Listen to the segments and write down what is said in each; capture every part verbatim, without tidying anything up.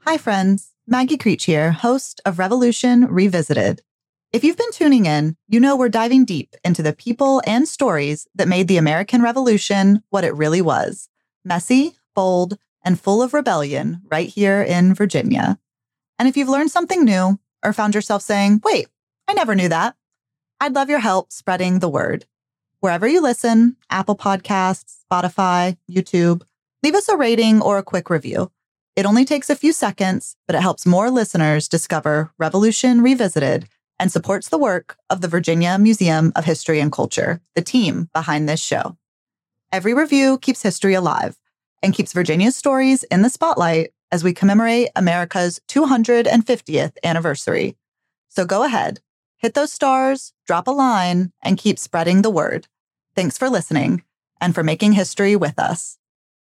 Hi, friends. Maggie Creech here, host of Revolution Revisited. If you've been tuning in, you know we're diving deep into the people and stories that made the American Revolution what it really was. Messy, bold, and full of rebellion right here in Virginia. And if you've learned something new or found yourself saying, wait, I never knew that, I'd love your help spreading the word. Wherever you listen, Apple Podcasts, Spotify, YouTube, leave us a rating or a quick review. It only takes a few seconds, but it helps more listeners discover Revolution Revisited and supports the work of the Virginia Museum of History and Culture, the team behind this show. Every review keeps history alive and keeps Virginia's stories in the spotlight as we commemorate America's two hundred fiftieth anniversary. So go ahead, hit those stars, drop a line, and keep spreading the word. Thanks for listening and for making history with us.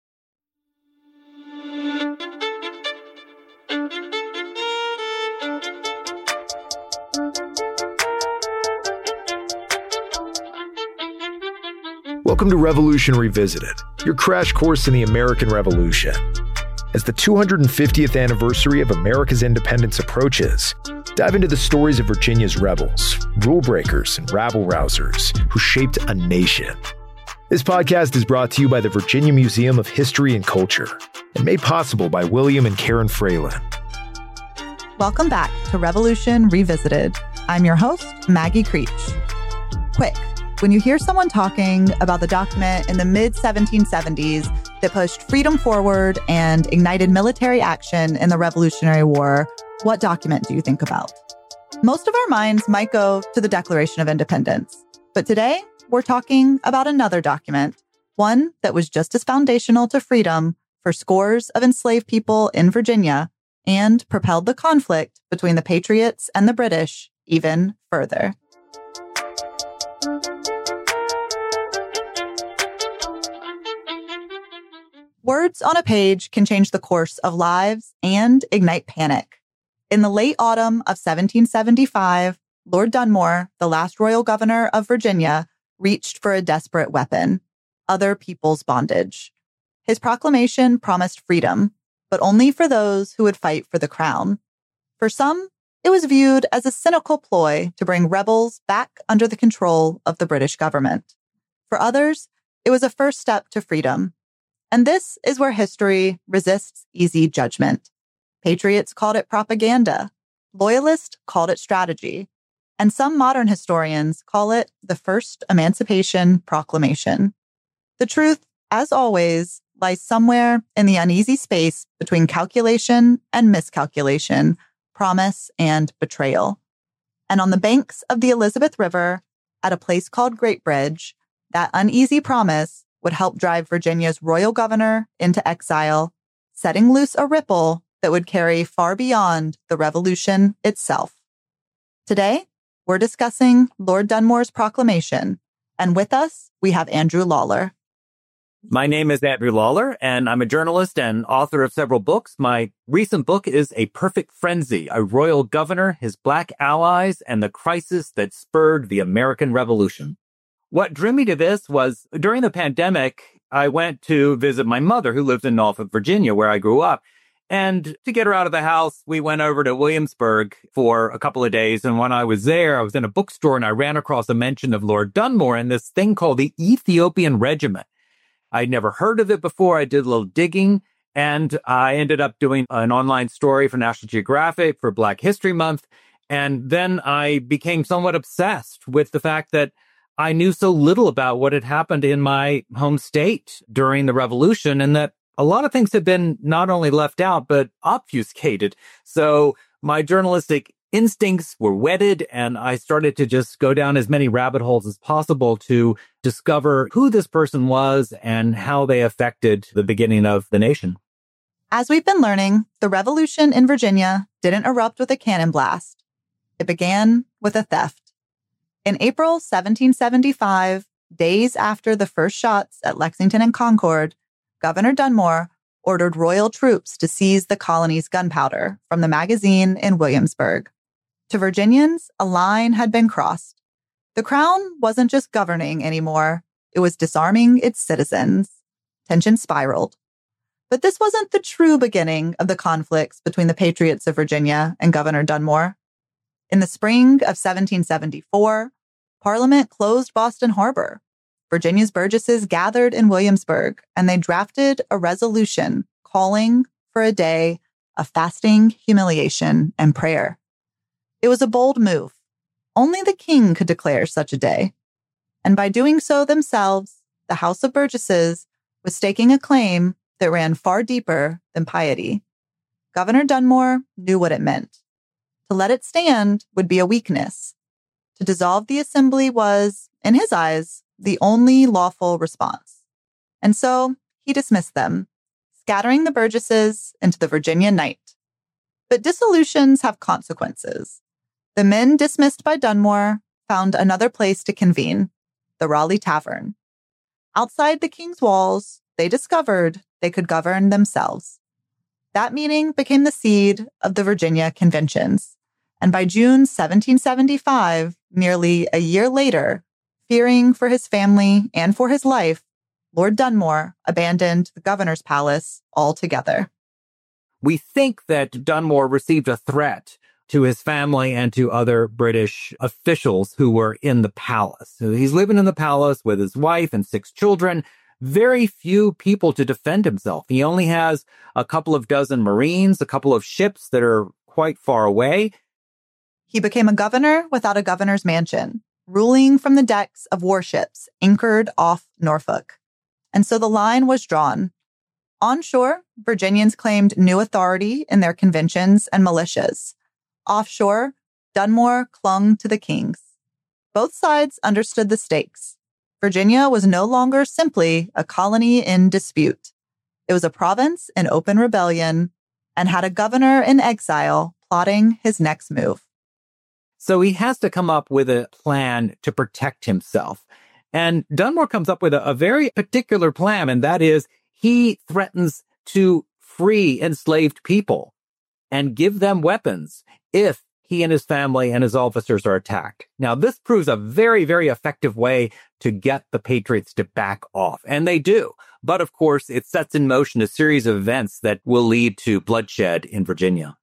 Welcome to Revolution Revisited, your crash course in the American Revolution. As the two hundred fiftieth anniversary of America's independence approaches, dive into the stories of Virginia's rebels, rule breakers, and rabble-rousers who shaped a nation. This podcast is brought to you by the Virginia Museum of History and Culture and made possible by William and Karen Fralin. Welcome back to Revolution Revisited. I'm your host, Maggie Creech. Quick. When you hear someone talking about the document in the mid seventeen seventies that pushed freedom forward and ignited military action in the Revolutionary War, what document do you think about? Most of our minds might go to the Declaration of Independence. But today, we're talking about another document, one that was just as foundational to freedom for scores of enslaved people in Virginia and propelled the conflict between the Patriots and the British even further. Words on a page can change the course of lives and ignite panic. In the late autumn of seventeen seventy-five, Lord Dunmore, the last royal governor of Virginia, reached for a desperate weapon, other people's bondage. His proclamation promised freedom, but only for those who would fight for the crown. For some, it was viewed as a cynical ploy to bring rebels back under the control of the British government. For others, it was a first step to freedom. And this is where history resists easy judgment. Patriots called it propaganda. Loyalists called it strategy. And some modern historians call it the first Emancipation Proclamation. The truth, as always, lies somewhere in the uneasy space between calculation and miscalculation, promise and betrayal. And on the banks of the Elizabeth River, at a place called Great Bridge, that uneasy promise would help drive Virginia's royal governor into exile, setting loose a ripple that would carry far beyond the Revolution itself. Today, we're discussing Lord Dunmore's proclamation, and with us, we have Andrew Lawler. My name is Andrew Lawler, and I'm a journalist and author of several books. My recent book is A Perfect Frenzy, A Royal Governor, His Black Allies, and the Crisis That Spurred the American Revolution. What drew me to this was during the pandemic, I went to visit my mother who lives in Norfolk, Virginia, where I grew up. And to get her out of the house, we went over to Williamsburg for a couple of days. And when I was there, I was in a bookstore and I ran across a mention of Lord Dunmore and this thing called the Ethiopian Regiment. I'd never heard of it before. I did a little digging and I ended up doing an online story for National Geographic for Black History Month. And then I became somewhat obsessed with the fact that I knew so little about what had happened in my home state during the revolution and that a lot of things had been not only left out, but obfuscated. So my journalistic instincts were whetted and I started to just go down as many rabbit holes as possible to discover who this person was and how they affected the beginning of the nation. As we've been learning, the revolution in Virginia didn't erupt with a cannon blast. It began with a theft. In April seventeen seventy-five, days after the first shots at Lexington and Concord, Governor Dunmore ordered royal troops to seize the colony's gunpowder from the magazine in Williamsburg. To Virginians, a line had been crossed. The crown wasn't just governing anymore, it was disarming its citizens. Tension spiraled. But this wasn't the true beginning of the conflicts between the Patriots of Virginia and Governor Dunmore. In the spring of seventeen seventy-four, Parliament closed Boston Harbor. Virginia's burgesses gathered in Williamsburg, and they drafted a resolution calling for a day of fasting, humiliation, and prayer. It was a bold move. Only the king could declare such a day. And by doing so themselves, the House of Burgesses was staking a claim that ran far deeper than piety. Governor Dunmore knew what it meant. To let it stand would be a weakness. To dissolve the assembly was, in his eyes, the only lawful response. And so he dismissed them, scattering the burgesses into the Virginia night. But dissolutions have consequences. The men dismissed by Dunmore found another place to convene, the Raleigh Tavern. Outside the king's walls, they discovered they could govern themselves. That meeting became the seed of the Virginia Conventions. And by June seventeen seventy-five, nearly a year later, fearing for his family and for his life, Lord Dunmore abandoned the governor's palace altogether. We think that Dunmore received a threat to his family and to other British officials who were in the palace. So he's living in the palace with his wife and six children. Very few people to defend himself. He only has a couple of dozen Marines, a couple of ships that are quite far away. He became a governor without a governor's mansion, ruling from the decks of warships anchored off Norfolk. And so the line was drawn. Onshore, Virginians claimed new authority in their conventions and militias. Offshore, Dunmore clung to the kings. Both sides understood the stakes. Virginia was no longer simply a colony in dispute. It was a province in open rebellion and had a governor in exile plotting his next move. So he has to come up with a plan to protect himself. And Dunmore comes up with a, a very particular plan, and that is he threatens to free enslaved people and give them weapons if he and his family and his officers are attacked. Now, this proves a very, very effective way to get the Patriots to back off, and they do. But of course, it sets in motion a series of events that will lead to bloodshed in Virginia.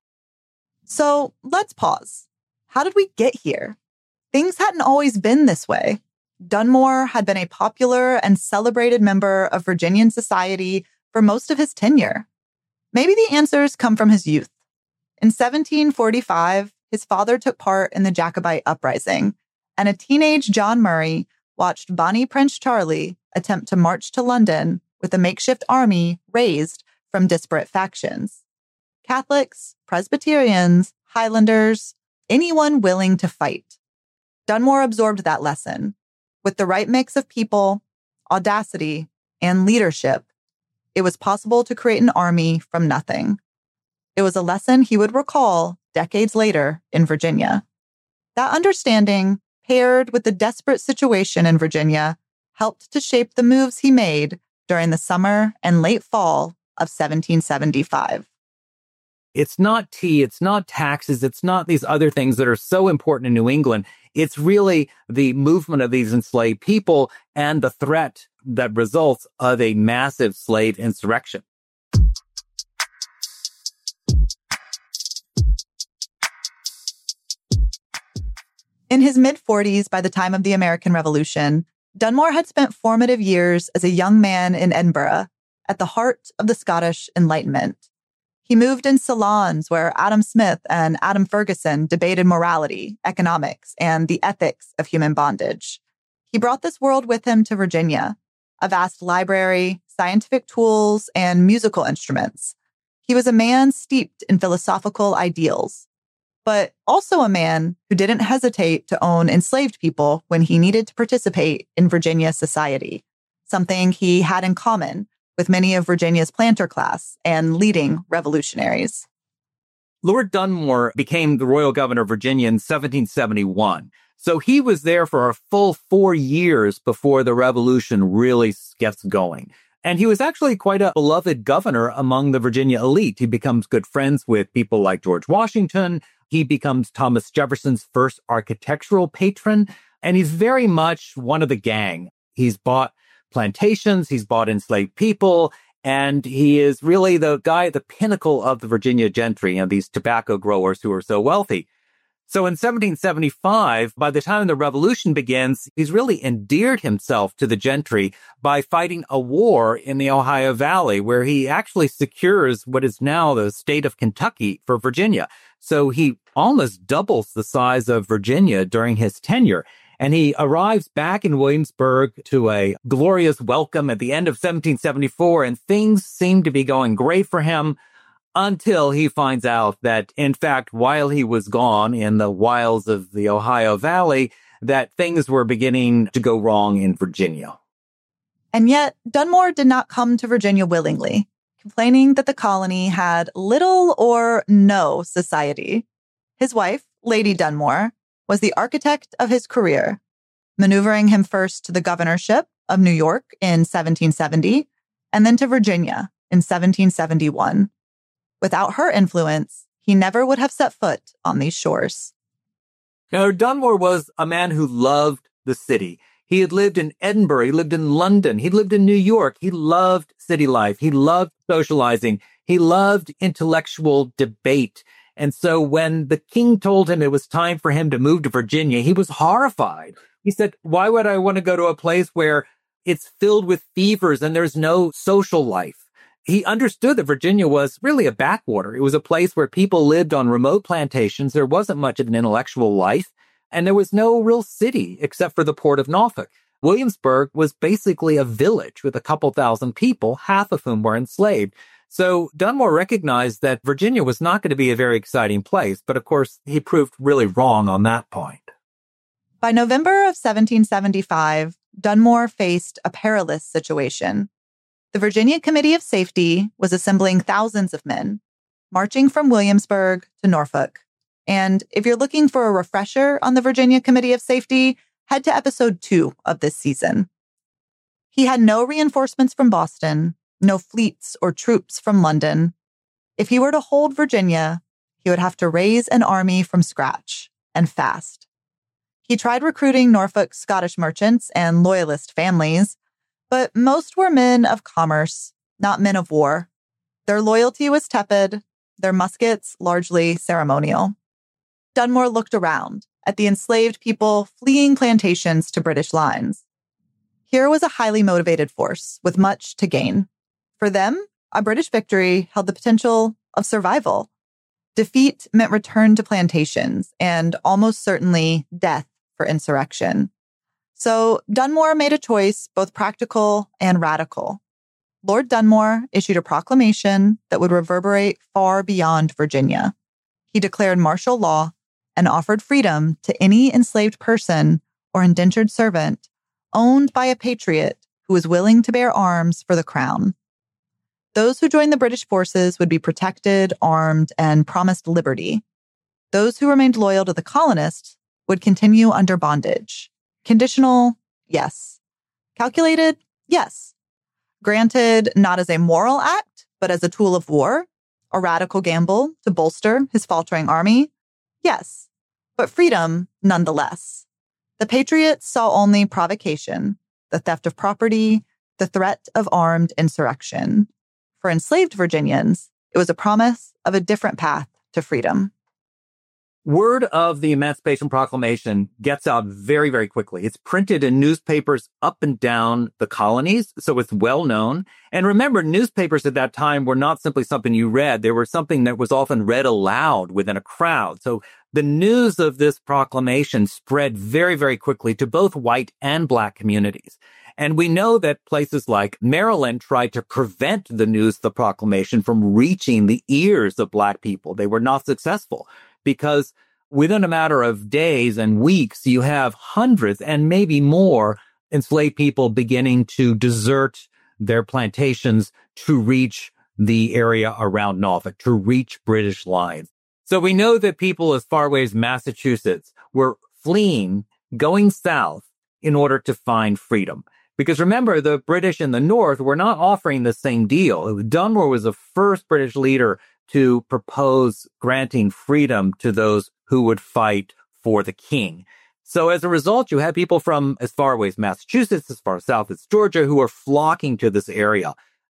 So let's pause. How did we get here? Things hadn't always been this way. Dunmore had been a popular and celebrated member of Virginian society for most of his tenure. Maybe the answers come from his youth. In seventeen forty-five, his father took part in the Jacobite uprising, and a teenage John Murray watched Bonnie Prince Charlie attempt to march to London with a makeshift army raised from disparate factions. Catholics, Presbyterians, Highlanders, anyone willing to fight. Dunmore absorbed that lesson. With the right mix of people, audacity, and leadership, it was possible to create an army from nothing. It was a lesson he would recall decades later in Virginia. That understanding, paired with the desperate situation in Virginia, helped to shape the moves he made during the summer and late fall of seventeen seventy-five. It's not tea, it's not taxes, it's not these other things that are so important in New England. It's really the movement of these enslaved people and the threat that results of a massive slave insurrection. In his mid-forties, by the time of the American Revolution, Dunmore had spent formative years as a young man in Edinburgh, at the heart of the Scottish Enlightenment. He moved in salons where Adam Smith and Adam Ferguson debated morality, economics, and the ethics of human bondage. He brought this world with him to Virginia, a vast library, scientific tools, and musical instruments. He was a man steeped in philosophical ideals, but also a man who didn't hesitate to own enslaved people when he needed to participate in Virginia society, something he had in common with many of Virginia's planter class and leading revolutionaries. Lord Dunmore became the royal governor of Virginia in seventeen seventy-one. So he was there for a full four years before the revolution really gets going. And he was actually quite a beloved governor among the Virginia elite. He becomes good friends with people like George Washington. He becomes Thomas Jefferson's first architectural patron. And he's very much one of the gang. He's bought plantations, he's bought enslaved people, And he is really the guy at the pinnacle of the Virginia gentry and these tobacco growers who are so wealthy. So in seventeen seventy-five, by the time the revolution begins, he's really endeared himself to the gentry by fighting a war in the Ohio Valley, where he actually secures what is now the state of Kentucky for Virginia. So he almost doubles the size of Virginia during his tenure. And he arrives back in Williamsburg to a glorious welcome at the end of seventeen seventy-four, and things seem to be going great for him until he finds out that, in fact, while he was gone in the wilds of the Ohio Valley, that things were beginning to go wrong in Virginia. And yet, Dunmore did not come to Virginia willingly, complaining that the colony had little or no society. His wife, Lady Dunmore, was the architect of his career, maneuvering him first to the governorship of New York in seventeen seventy, and then to Virginia in seventeen seventy-one. Without her influence, he never would have set foot on these shores. Now, Dunmore was a man who loved the city. He had lived in Edinburgh. He lived in London. He lived in New York. He loved city life. He loved socializing. He loved intellectual debate. And so when the king told him it was time for him to move to Virginia, he was horrified. He said, why would I want to go to a place where it's filled with fevers and there's no social life? He understood that Virginia was really a backwater. It was a place where people lived on remote plantations. There wasn't much of an intellectual life, and there was no real city except for the port of Norfolk. Williamsburg was basically a village with a couple thousand people, half of whom were enslaved. So Dunmore recognized that Virginia was not going to be a very exciting place, but of course, he proved really wrong on that point. By November of seventeen seventy-five, Dunmore faced a perilous situation. The Virginia Committee of Safety was assembling thousands of men, marching from Williamsburg to Norfolk. And if you're looking for a refresher on the Virginia Committee of Safety, head to episode two of this season. He had no reinforcements from Boston, no fleets or troops from London. If he were to hold Virginia, he would have to raise an army from scratch, and fast. He tried recruiting Norfolk Scottish merchants and loyalist families, but most were men of commerce, not men of war. Their loyalty was tepid, their muskets largely ceremonial. Dunmore looked around at the enslaved people fleeing plantations to British lines. Here was a highly motivated force with much to gain. For them, a British victory held the potential of survival. Defeat meant return to plantations and almost certainly death for insurrection. So Dunmore made a choice, both practical and radical. Lord Dunmore issued a proclamation that would reverberate far beyond Virginia. He declared martial law and offered freedom to any enslaved person or indentured servant owned by a patriot who was willing to bear arms for the crown. Those who joined the British forces would be protected, armed, and promised liberty. Those who remained loyal to the colonists would continue under bondage. Conditional, yes. Calculated, yes. Granted, not as a moral act, but as a tool of war, a radical gamble to bolster his faltering army, yes. But freedom, nonetheless. The Patriots saw only provocation, the theft of property, the threat of armed insurrection. For enslaved Virginians, it was a promise of a different path to freedom. Word of the Emancipation Proclamation gets out very, very quickly. It's printed in newspapers up and down the colonies, so it's well known. And remember, newspapers at that time were not simply something you read. They were something that was often read aloud within a crowd. So the news of this proclamation spread very, very quickly to both white and black communities. And we know that places like Maryland tried to prevent the news of the proclamation from reaching the ears of black people. They were not successful because within a matter of days and weeks, you have hundreds and maybe more enslaved people beginning to desert their plantations to reach the area around Norfolk, to reach British lines. So we know that people as far away as Massachusetts were fleeing, going south in order to find freedom. Because remember, the British in the North were not offering the same deal. Dunmore was the first British leader to propose granting freedom to those who would fight for the king. So as a result, you had people from as far away as Massachusetts, as far south as Georgia, who were flocking to this area.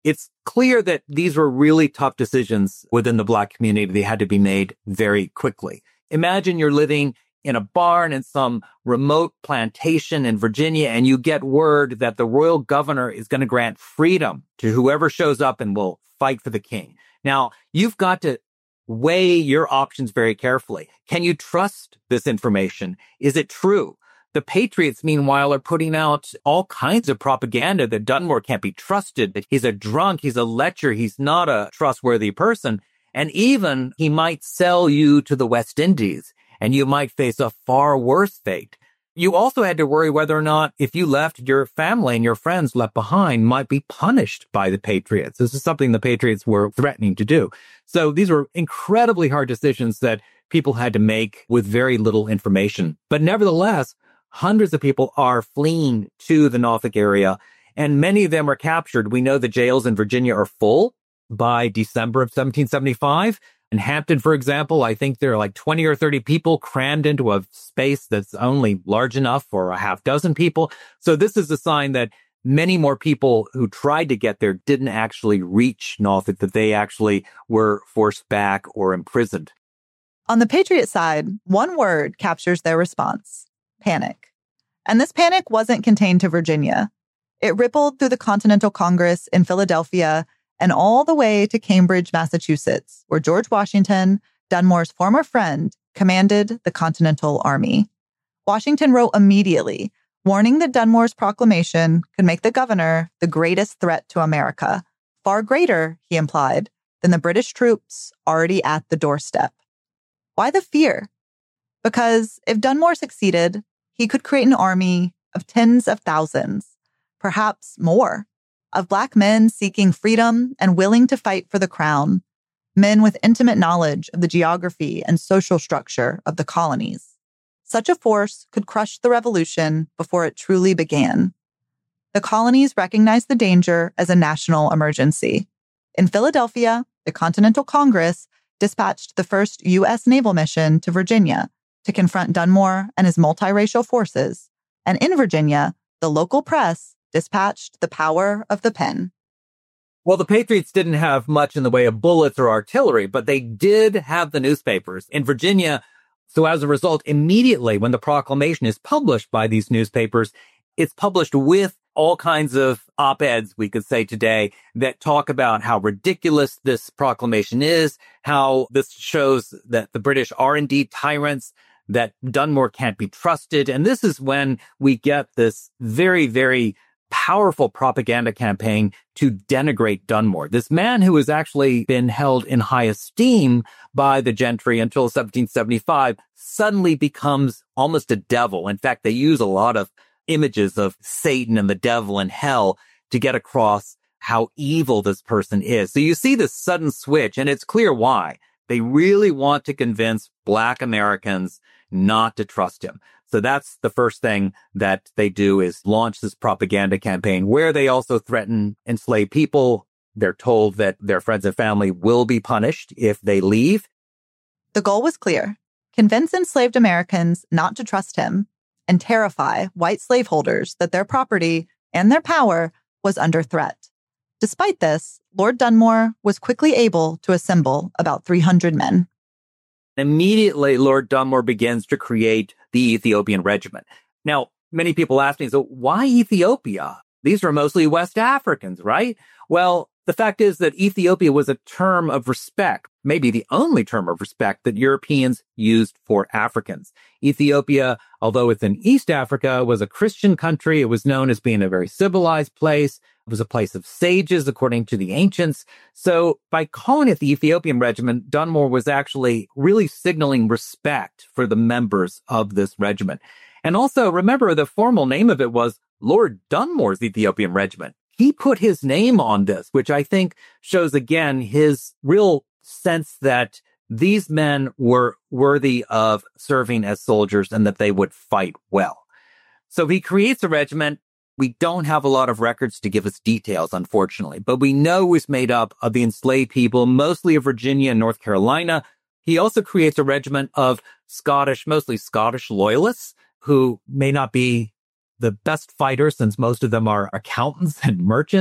it's clear that these were really tough decisions within the Black community. They had to be made very quickly. Imagine you're living in a barn in some remote plantation in Virginia, and you get word that the royal governor is going to grant freedom to whoever shows up and will fight for the king. Now, you've got to weigh your options very carefully. Can you trust this information? Is it true? The Patriots, meanwhile, are putting out all kinds of propaganda that Dunmore can't be trusted, that he's a drunk, he's a lecher, he's not a trustworthy person. And even he might sell you to the West Indies, and you might face a far worse fate. You also had to worry whether or not if you left, your family and your friends left behind might be punished by the Patriots. This is something the Patriots were threatening to do. So these were incredibly hard decisions that people had to make with very little information. But nevertheless, hundreds of people are fleeing to the Norfolk area, and many of them are captured. We know the jails in Virginia are full by December of seventeen seventy-five. In Hampton, for example, I think there are like twenty or thirty people crammed into a space that's only large enough for a half dozen people. So this is a sign that many more people who tried to get there didn't actually reach Norfolk, that they actually were forced back or imprisoned. On the Patriot side, one word captures their response: panic. And this panic wasn't contained to Virginia. It rippled through the Continental Congress in Philadelphia and all the way to Cambridge, Massachusetts, where George Washington, Dunmore's former friend, commanded the Continental Army. Washington wrote immediately, warning that Dunmore's proclamation could make the governor the greatest threat to America, far greater, he implied, than the British troops already at the doorstep. Why the fear? Because if Dunmore succeeded, he could create an army of tens of thousands, perhaps more, of Black men seeking freedom and willing to fight for the crown, men with intimate knowledge of the geography and social structure of the colonies. Such a force could crush the revolution before it truly began. The colonies recognized the danger as a national emergency. In Philadelphia, the Continental Congress dispatched the first U S naval mission to Virginia to confront Dunmore and his multiracial forces, and in Virginia, the local press dispatched the power of the pen. Well, the Patriots didn't have much in the way of bullets or artillery, but they did have the newspapers in Virginia. So as a result, immediately when the proclamation is published by these newspapers, it's published with all kinds of op-eds, we could say today, that talk about how ridiculous this proclamation is, how this shows that the British are indeed tyrants, that Dunmore can't be trusted. And this is when we get this very, very powerful propaganda campaign to denigrate Dunmore. This man who has actually been held in high esteem by the gentry until seventeen seventy-five suddenly becomes almost a devil. In fact, they use a lot of images of Satan and the devil and hell to get across how evil this person is. So you see this sudden switch, and it's clear why. They really want to convince Black Americans not to trust him. So that's the first thing that they do, is launch this propaganda campaign where they also threaten enslaved people. They're told that their friends and family will be punished if they leave. The goal was clear: convince enslaved Americans not to trust him and terrify white slaveholders that their property and their power was under threat. Despite this, Lord Dunmore was quickly able to assemble about three hundred men. Immediately, Lord Dunmore begins to create the Ethiopian Regiment. Now, many people ask me, so why Ethiopia? These are mostly West Africans, right? Well, the fact is that Ethiopia was a term of respect, maybe the only term of respect that Europeans used for Africans. Ethiopia, although it's in East Africa, was a Christian country. It was known as being a very civilized place. It was a place of sages, according to the ancients. So by calling it the Ethiopian Regiment, Dunmore was actually really signaling respect for the members of this regiment. And also, remember, the formal name of it was Lord Dunmore's Ethiopian Regiment. He put his name on this, which I think shows, again, his real sense that these men were worthy of serving as soldiers and that they would fight well. So he creates a regiment. We don't have a lot of records to give us details, unfortunately, but we know it was made up of the enslaved people, mostly of Virginia and North Carolina. He also creates a regiment of Scottish, mostly Scottish loyalists, who may not be the best fighters, since most of them are accountants and merchants,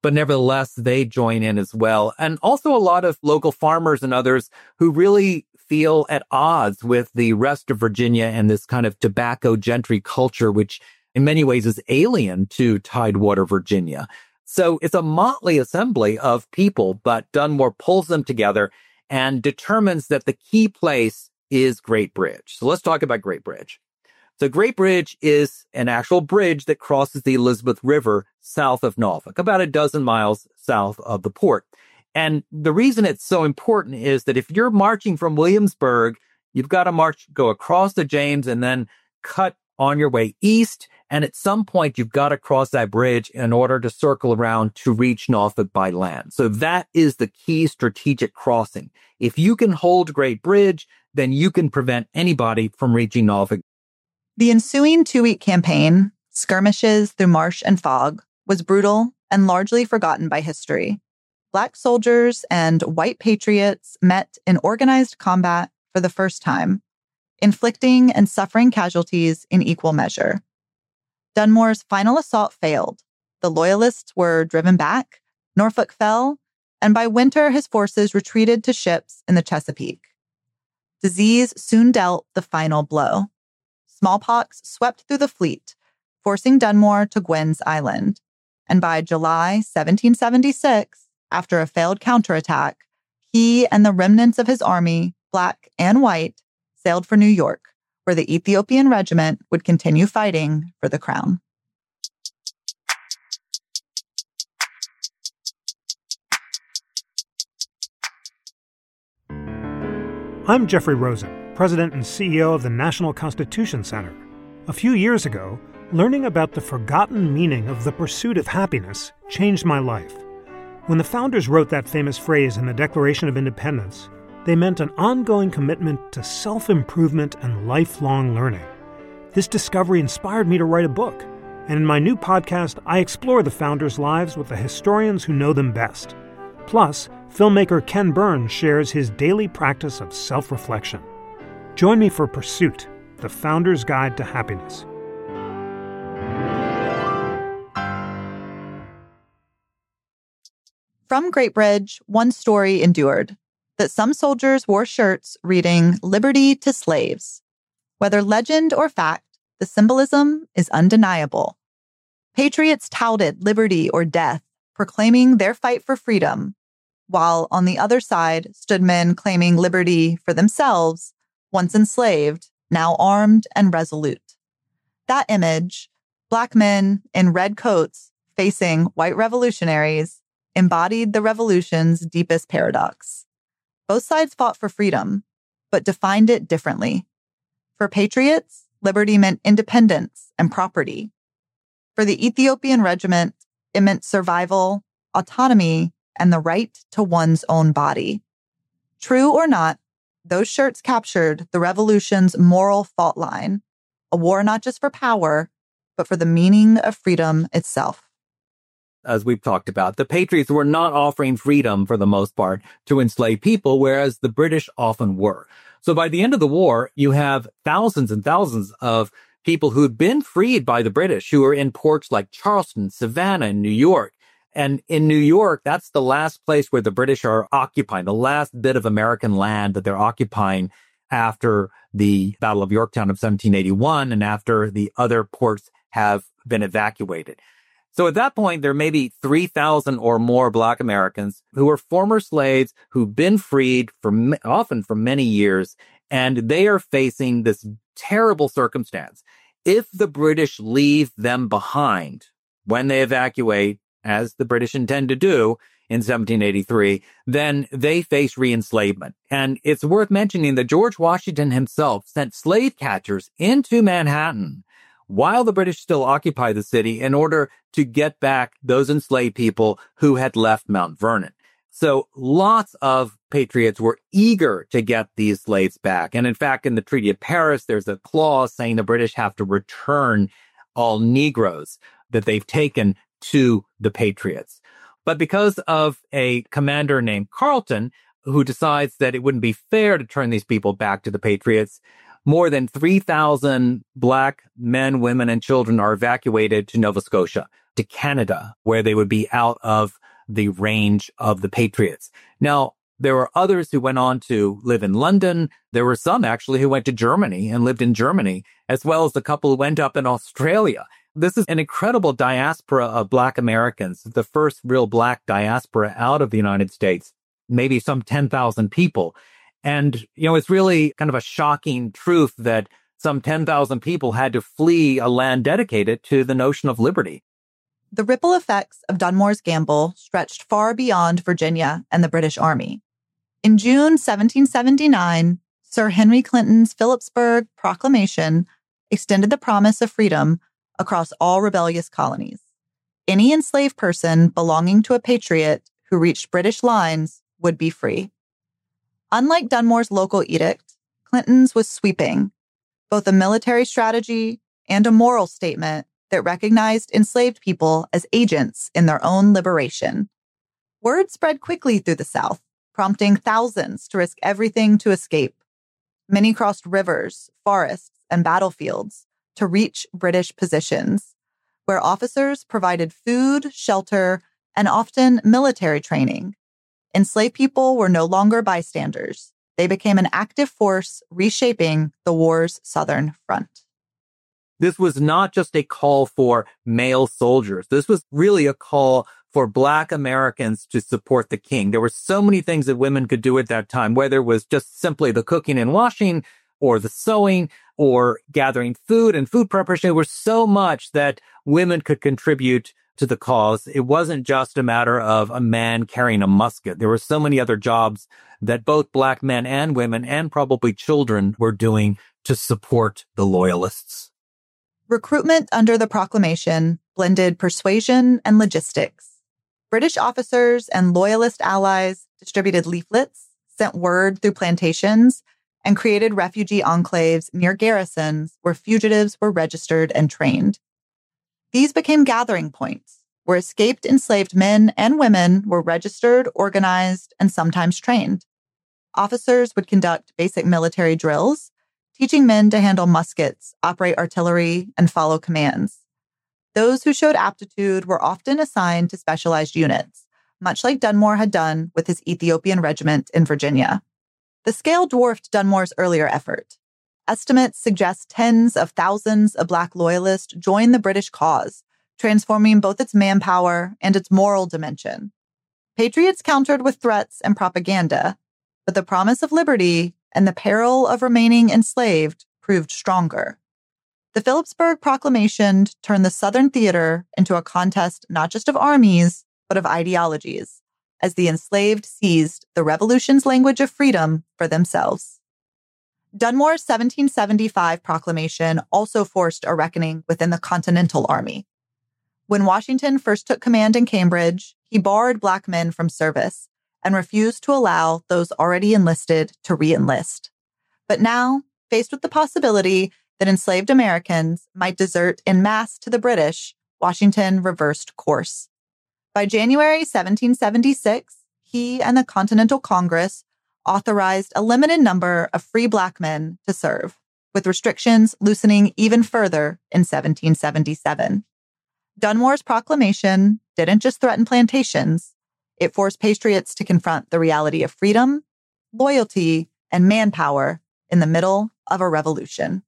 but nevertheless, they join in as well. And also a lot of local farmers and others who really feel at odds with the rest of Virginia and this kind of tobacco gentry culture, which in many ways is alien to Tidewater, Virginia. So it's a motley assembly of people, but Dunmore pulls them together and determines that the key place is Great Bridge. So let's talk about Great Bridge. So Great Bridge is an actual bridge that crosses the Elizabeth River south of Norfolk, about a dozen miles south of the port. And the reason it's so important is that if you're marching from Williamsburg, you've got to march, go across the James and then cut on your way east. And at some point, you've got to cross that bridge in order to circle around to reach Norfolk by land. So that is the key strategic crossing. If you can hold Great Bridge, then you can prevent anybody from reaching Norfolk. The ensuing two-week campaign, skirmishes through marsh and fog, was brutal and largely forgotten by history. Black soldiers and white patriots met in organized combat for the first time, inflicting and suffering casualties in equal measure. Dunmore's final assault failed. The Loyalists were driven back, Norfolk fell, and by winter his forces retreated to ships in the Chesapeake. Disease soon dealt the final blow. Smallpox swept through the fleet, forcing Dunmore to Gwen's Island. And by July seventeen seventy-six, after a failed counterattack, he and the remnants of his army, black and white, sailed for New York, where the Ethiopian regiment would continue fighting for the crown. I'm Jeffrey Rosen, President and C E O of the National Constitution Center. A few years ago, learning about the forgotten meaning of the pursuit of happiness changed my life. When the founders wrote that famous phrase in the Declaration of Independence, they meant an ongoing commitment to self-improvement and lifelong learning. This discovery inspired me to write a book, and in my new podcast, I explore the founders' lives with the historians who know them best. Plus, filmmaker Ken Burns shares his daily practice of self-reflection. Join me for Pursuit, the Founder's Guide to Happiness. From Great Bridge, one story endured, that some soldiers wore shirts reading "Liberty to Slaves." Whether legend or fact, the symbolism is undeniable. Patriots touted liberty or death, proclaiming their fight for freedom, while on the other side stood men claiming liberty for themselves, once enslaved, now armed and resolute. That image, black men in red coats facing white revolutionaries, embodied the revolution's deepest paradox. Both sides fought for freedom, but defined it differently. For patriots, liberty meant independence and property. For the Ethiopian regiment, it meant survival, autonomy, and the right to one's own body. True or not, those shirts captured the revolution's moral fault line, a war not just for power, but for the meaning of freedom itself. As we've talked about, the Patriots were not offering freedom for the most part to enslaved people, whereas the British often were. So by the end of the war, you have thousands and thousands of people who'd been freed by the British who are in ports like Charleston, Savannah, and New York. And in New York, that's the last place where the British are occupying, the last bit of American land that they're occupying after the Battle of Yorktown of seventeen eighty-one and after the other ports have been evacuated. So at that point, there may be three thousand or more Black Americans who are former slaves who've been freed for often for many years, and they are facing this terrible circumstance. If the British leave them behind when they evacuate, as the British intend to do in seventeen eighty-three, then they face re-enslavement. And it's worth mentioning that George Washington himself sent slave catchers into Manhattan while the British still occupy the city in order to get back those enslaved people who had left Mount Vernon. So lots of patriots were eager to get these slaves back. And in fact, in the Treaty of Paris, there's a clause saying the British have to return all Negroes that they've taken to the Patriots. But because of a commander named Carleton, who decides that it wouldn't be fair to turn these people back to the Patriots, more than three thousand Black men, women, and children are evacuated to Nova Scotia, to Canada, where they would be out of the range of the Patriots. Now, there were others who went on to live in London. There were some actually who went to Germany and lived in Germany, as well as the couple who went up in Australia. This is an incredible diaspora of Black Americans, the first real Black diaspora out of the United States, maybe some ten thousand people. And, you know, it's really kind of a shocking truth that some ten thousand people had to flee a land dedicated to the notion of liberty. The ripple effects of Dunmore's gamble stretched far beyond Virginia and the British Army. In June seventeen seventy-nine, Sir Henry Clinton's Philipsburg Proclamation extended the promise of freedom across all rebellious colonies. Any enslaved person belonging to a patriot who reached British lines would be free. Unlike Dunmore's local edict, Clinton's was sweeping, both a military strategy and a moral statement that recognized enslaved people as agents in their own liberation. Word spread quickly through the South, prompting thousands to risk everything to escape. Many crossed rivers, forests, and battlefields to reach British positions, where officers provided food, shelter, and often military training. Enslaved people were no longer bystanders. They became an active force reshaping the war's southern front. This was not just a call for male soldiers. This was really a call for Black Americans to support the king. There were so many things that women could do at that time, whether it was just simply the cooking and washing or the sewing or gathering food and food preparation. There was so much that women could contribute to the cause. It wasn't just a matter of a man carrying a musket. There were so many other jobs that both Black men and women and probably children were doing to support the Loyalists. Recruitment under the proclamation blended persuasion and logistics. British officers and Loyalist allies distributed leaflets, sent word through plantations, and created refugee enclaves near garrisons where fugitives were registered and trained. These became gathering points where escaped enslaved men and women were registered, organized, and sometimes trained. Officers would conduct basic military drills, teaching men to handle muskets, operate artillery, and follow commands. Those who showed aptitude were often assigned to specialized units, much like Dunmore had done with his Ethiopian regiment in Virginia. The scale dwarfed Dunmore's earlier effort. Estimates suggest tens of thousands of Black Loyalists joined the British cause, transforming both its manpower and its moral dimension. Patriots countered with threats and propaganda, but the promise of liberty and the peril of remaining enslaved proved stronger. The Philipsburg Proclamation turned the Southern theater into a contest not just of armies, but of ideologies, as the enslaved seized the Revolution's language of freedom for themselves. Dunmore's seventeen seventy-five proclamation also forced a reckoning within the Continental Army. When Washington first took command in Cambridge, he barred Black men from service and refused to allow those already enlisted to re-enlist. But now, faced with the possibility that enslaved Americans might desert en masse to the British, Washington reversed course. By January seventeen seventy-six, he and the Continental Congress authorized a limited number of free Black men to serve, with restrictions loosening even further in seventeen seventy-seven. Dunmore's proclamation didn't just threaten plantations, it forced patriots to confront the reality of freedom, loyalty, and manpower in the middle of a revolution.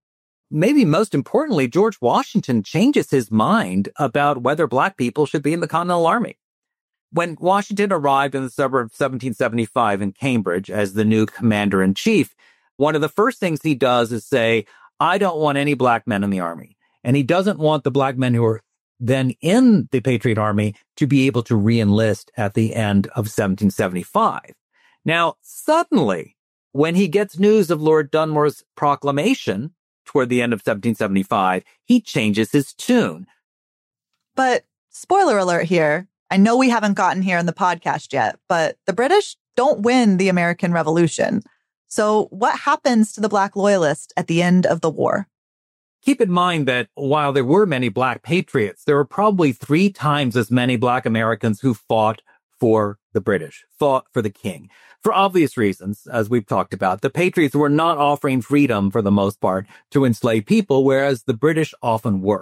Maybe most importantly, George Washington changes his mind about whether Black people should be in the Continental Army. When Washington arrived in the summer of seventeen seventy-five in Cambridge as the new commander-in-chief, one of the first things he does is say, I don't want any Black men in the Army. And he doesn't want the Black men who are then in the Patriot Army to be able to re-enlist at the end of seventeen seventy-five. Now, suddenly, when he gets news of Lord Dunmore's proclamation toward the end of seventeen seventy-five, he changes his tune. But spoiler alert here, I know we haven't gotten here in the podcast yet, but the British don't win the American Revolution. So what happens to the Black Loyalists at the end of the war? Keep in mind that while there were many Black patriots, there were probably three times as many Black Americans who fought for the British, fought for the king. For obvious reasons, as we've talked about, the patriots were not offering freedom for the most part to enslaved people, whereas the British often were.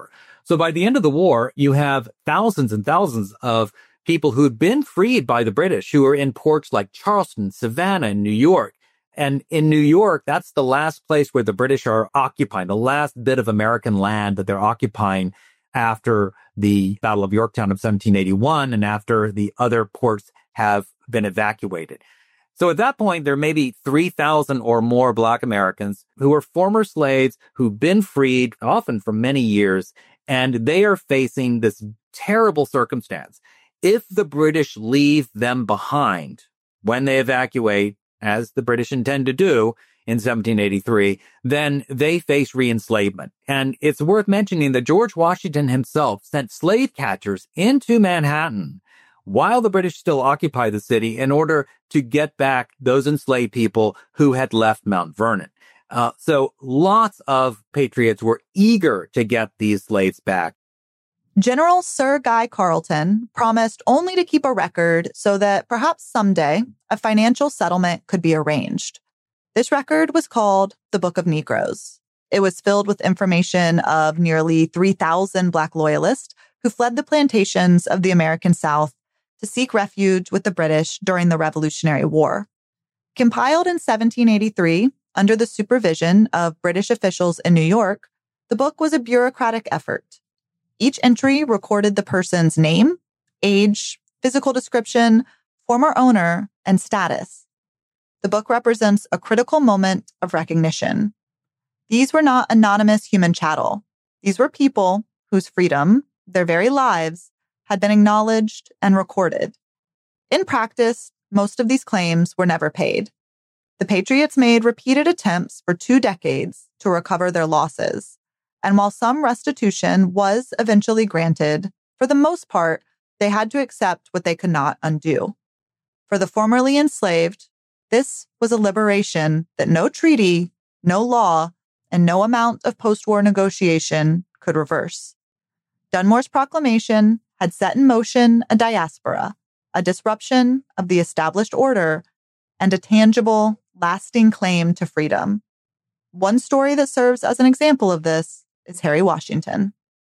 So by the end of the war, you have thousands and thousands of people who had been freed by the British, who were in ports like Charleston, Savannah, and New York. And in New York, that's the last place where the British are occupying, the last bit of American land that they're occupying after the Battle of Yorktown of seventeen eighty-one and after the other ports have been evacuated. So at that point, there may be three thousand or more Black Americans who are former slaves who've been freed, often for many years, and they are facing this terrible circumstance. If the British leave them behind when they evacuate, as the British intend to do in seventeen eighty-three, then they face re-enslavement. And it's worth mentioning that George Washington himself sent slave catchers into Manhattan while the British still occupy the city in order to get back those enslaved people who had left Mount Vernon. Uh, so lots of patriots were eager to get these slaves back. General Sir Guy Carleton promised only to keep a record so that perhaps someday a financial settlement could be arranged. This record was called the Book of Negroes. It was filled with information of nearly three thousand Black loyalists who fled the plantations of the American South to seek refuge with the British during the Revolutionary War. Compiled in seventeen eighty-three under the supervision of British officials in New York, the book was a bureaucratic effort. Each entry recorded the person's name, age, physical description, former owner, and status. The book represents a critical moment of recognition. These were not anonymous human chattel. These were people whose freedom, their very lives, had been acknowledged and recorded. In practice, most of these claims were never paid. The Patriots made repeated attempts for two decades to recover their losses. And while some restitution was eventually granted, for the most part, they had to accept what they could not undo. For the formerly enslaved, this was a liberation that no treaty, no law, and no amount of post-war negotiation could reverse. Dunmore's proclamation had set in motion a diaspora, a disruption of the established order, and a tangible, lasting claim to freedom. One story that serves as an example of this is Harry Washington.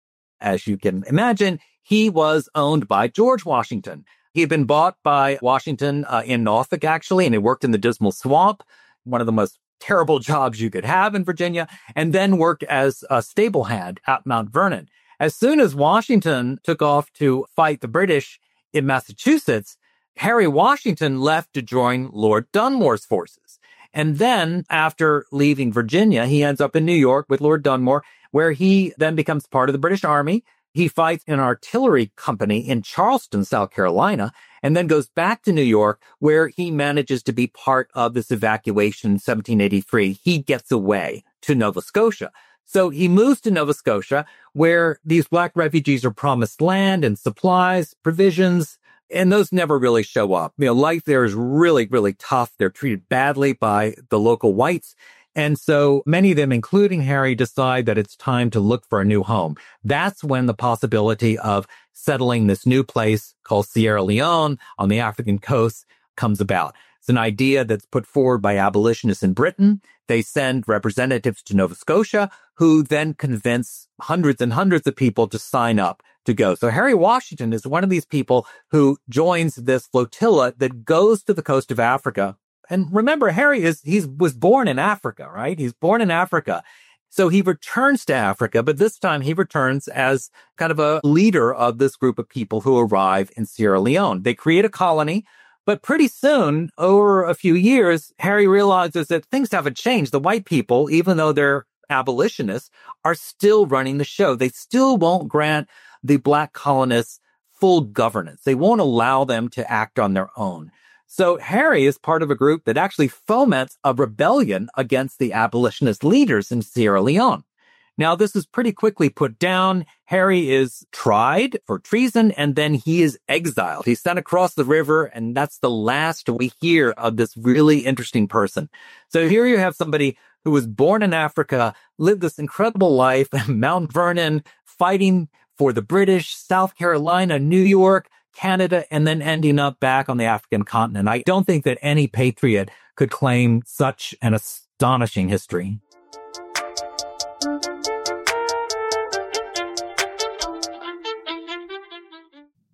As you can imagine, he was owned by George Washington. He had been bought by Washington uh, in Norfolk, actually, and he worked in the Dismal Swamp, one of the most terrible jobs you could have in Virginia, and then worked as a stable hand at Mount Vernon. As soon as Washington took off to fight the British in Massachusetts, Harry Washington left to join Lord Dunmore's forces. And then, after leaving Virginia, he ends up in New York with Lord Dunmore, where he then becomes part of the British Army. He fights in an artillery company in Charleston, South Carolina, and then goes back to New York, where he manages to be part of this evacuation in seventeen eighty-three. He gets away to Nova Scotia. So he moves to Nova Scotia, where these Black refugees are promised land and supplies, provisions, and those never really show up. You know, life there is really, really tough. They're treated badly by the local whites. And so many of them, including Harry, decide that it's time to look for a new home. That's when the possibility of settling this new place called Sierra Leone on the African coast comes about. It's an idea that's put forward by abolitionists in Britain. They send representatives to Nova Scotia, who then convince hundreds and hundreds of people to sign up to go. So Harry Washington is one of these people who joins this flotilla that goes to the coast of Africa. And remember, Harry is, he was born in Africa, right? He's born in Africa. So he returns to Africa, but this time he returns as kind of a leader of this group of people who arrive in Sierra Leone. They create a colony, but pretty soon, over a few years, Harry realizes that things haven't changed. The white people, even though they're abolitionists, are still running the show. They still won't grant the Black colonists full governance. They won't allow them to act on their own. So Harry is part of a group that actually foments a rebellion against the abolitionist leaders in Sierra Leone. Now, this is pretty quickly put down. Harry is tried for treason, and then he is exiled. He's sent across the river, and that's the last we hear of this really interesting person. So here you have somebody who was born in Africa, lived this incredible life in Mount Vernon, fighting for the British, South Carolina, New York, Canada, and then ending up back on the African continent. I don't think that any patriot could claim such an astonishing history.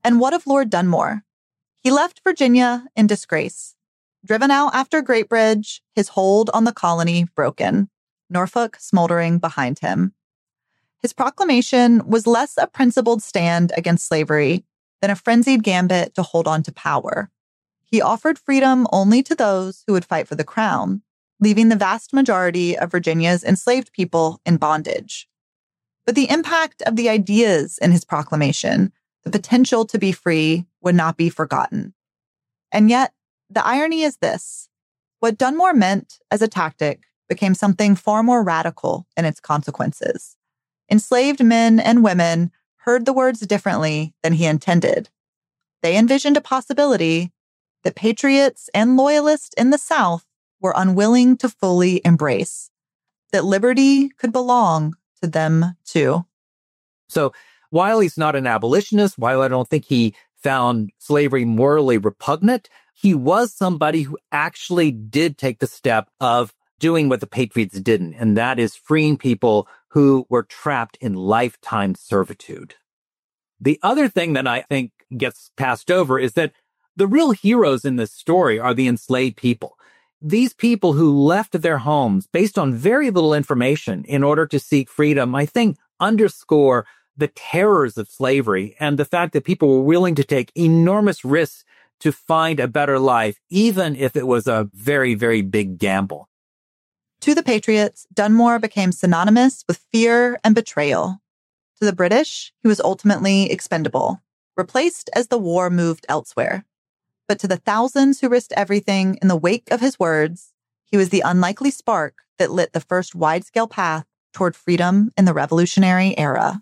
And what of Lord Dunmore? He left Virginia in disgrace. Driven out after Great Bridge, his hold on the colony broken, Norfolk smoldering behind him. His proclamation was less a principled stand against slavery than a frenzied gambit to hold on to power. He offered freedom only to those who would fight for the crown, leaving the vast majority of Virginia's enslaved people in bondage. But the impact of the ideas in his proclamation, the potential to be free, would not be forgotten. And yet, the irony is this: what Dunmore meant as a tactic became something far more radical in its consequences. Enslaved men and women heard the words differently than he intended. They envisioned a possibility that patriots and loyalists in the South were unwilling to fully embrace, that liberty could belong to them too. So while he's not an abolitionist, while I don't think he found slavery morally repugnant, he was somebody who actually did take the step of doing what the Patriots didn't, and that is freeing people who were trapped in lifetime servitude. The other thing that I think gets passed over is that the real heroes in this story are the enslaved people. These people who left their homes based on very little information in order to seek freedom, I think, underscore the terrors of slavery and the fact that people were willing to take enormous risks to find a better life, even if it was a very, very big gamble. To the Patriots, Dunmore became synonymous with fear and betrayal. To the British, he was ultimately expendable, replaced as the war moved elsewhere. But to the thousands who risked everything in the wake of his words, he was the unlikely spark that lit the first wide-scale path toward freedom in the Revolutionary era.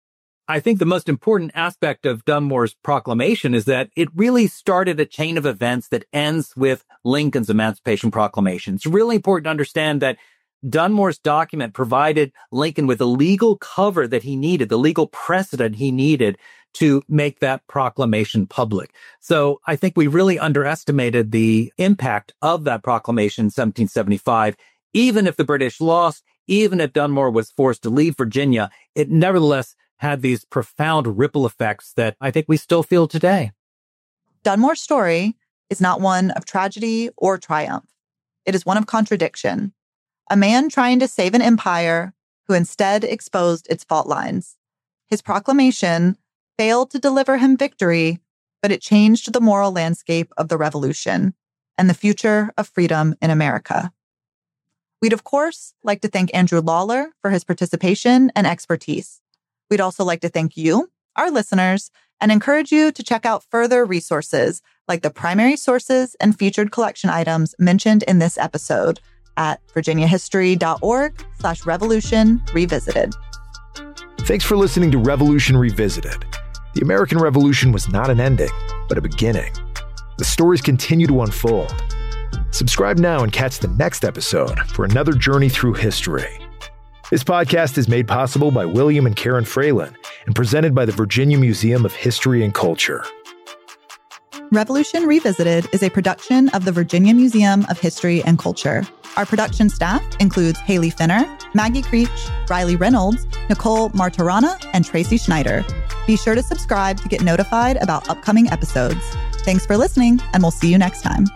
I think the most important aspect of Dunmore's proclamation is that it really started a chain of events that ends with Lincoln's Emancipation Proclamation. It's really important to understand that Dunmore's document provided Lincoln with the legal cover that he needed, the legal precedent he needed to make that proclamation public. So I think we really underestimated the impact of that proclamation in seventeen seventy-five. Even if the British lost, even if Dunmore was forced to leave Virginia, it nevertheless had these profound ripple effects that I think we still feel today. Dunmore's story is not one of tragedy or triumph. It is one of contradiction. A man trying to save an empire who instead exposed its fault lines. His proclamation failed to deliver him victory, but it changed the moral landscape of the Revolution and the future of freedom in America. We'd, of course, like to thank Andrew Lawler for his participation and expertise. We'd also like to thank you, our listeners, and encourage you to check out further resources like the primary sources and featured collection items mentioned in this episode at virginiahistory.org slash revolution revisited. Thanks for listening to Revolution Revisited. The American Revolution was not an ending, but a beginning. The stories continue to unfold. Subscribe now and catch the next episode for another journey through history. This podcast is made possible by William and Karen Fralin and presented by the Virginia Museum of History and Culture. Revolution Revisited is a production of the Virginia Museum of History and Culture. Our production staff includes Haley Finner, Maggie Creech, Riley Reynolds, Nicole Martirana, and Tracy Schneider. Be sure to subscribe to get notified about upcoming episodes. Thanks for listening, and we'll see you next time.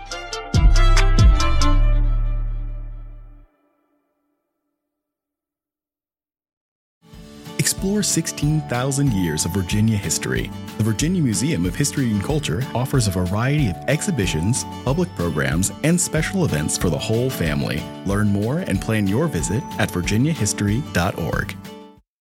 Explore sixteen thousand years of Virginia history. The Virginia Museum of History and Culture offers a variety of exhibitions, public programs, and special events for the whole family. Learn more and plan your visit at virginia history dot org.